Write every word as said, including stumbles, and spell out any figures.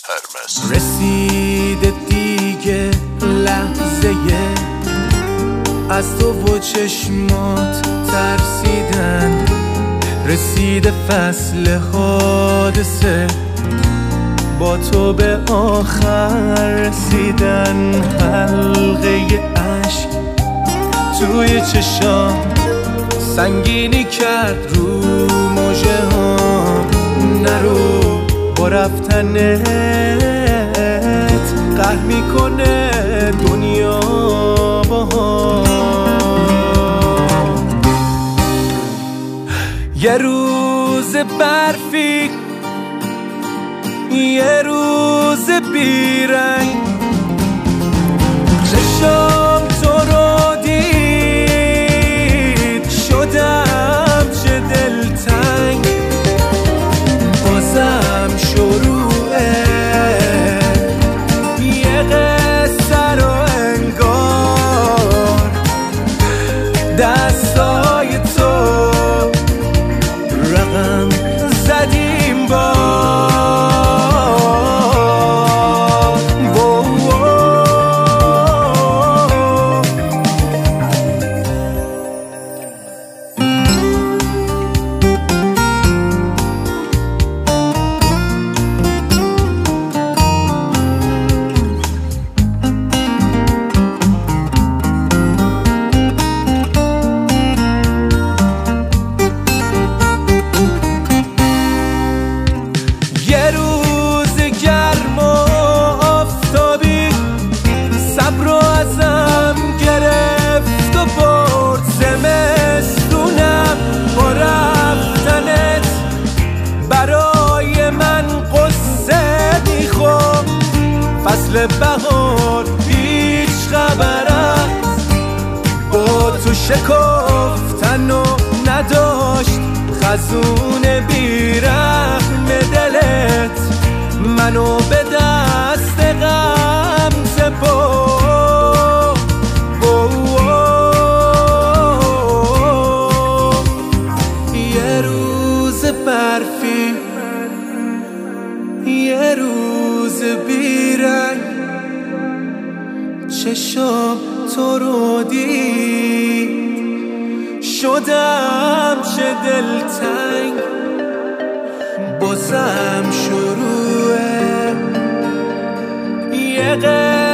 هرمس. رسیده دیگه لحظه از تو و چشمات ترسیدن، رسیده فصل حادثه با تو به آخر رسیدن. حلقه عشق توی چشام سنگینی کرد رو موجه هام. نرو با رفتنت قهر میکنه دنیا با هم. یه روز برفی، یه روز بیرنگ، چشم تو رو دید شدم چه دلتنگ. بازم شروعه یه قصه رو انگار دستای تو رقم زدیم با فصل بهار هیچ خبر است با تو شکفتن و نداشت خزون بیرحم دلت منو به دست غم سپرد. یه روز برفی، یه روز بیرنگ، چشم تو رو دید شدم چه دلتنگ. بازم شروعه یه